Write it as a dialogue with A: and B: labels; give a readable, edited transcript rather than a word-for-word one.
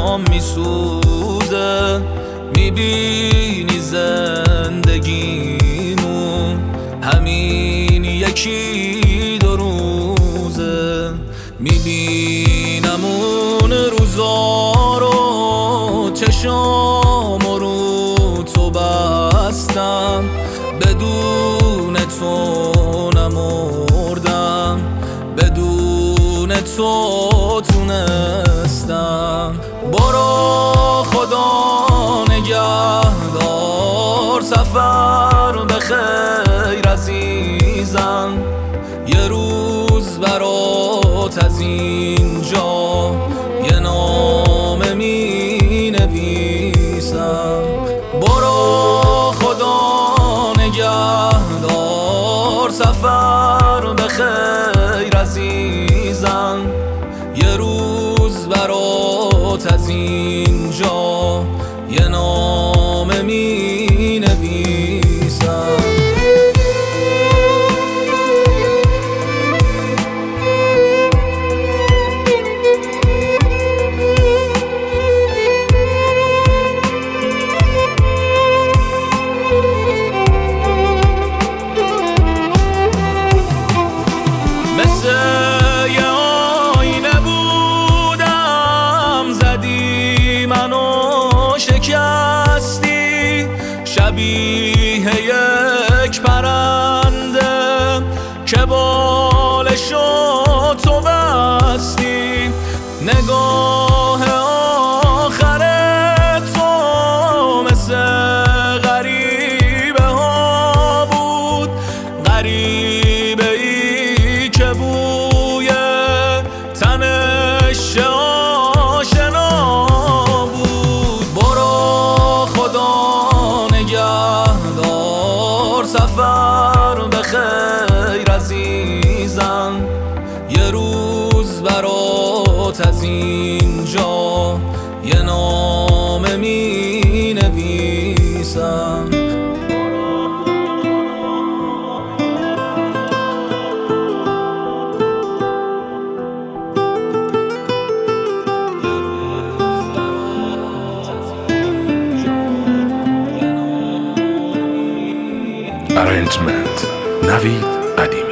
A: برام میسوزه. میبینی زندگیمون همین یکی دو روزه. میبینم اون روزا رو، چشامو رو تو بستم، بدون تو نمردم، بدون تو تونستم. برو خدا نگهدار، سفر بخیر عزیزم. یه روز برات از اینجا یه نامه می نویسم. برو خدا نگهدار، سفر بخیر عزیزم. یه روز برات از اینجا یه نامه می نویسم. مثل یه آینه بودم، زدی منو شکستی. شبیه یک پرنده که بالشو تو بستی. نگاه آخر تو مثل غریبه ها بود، غریبه ای که بوی تنش آشنا بود. برو خدا نگهدار، سفر بخیر عزیزم. یه روز برات از اینجا یه نامه می نویسم.
B: Arrangement Navid Adimi.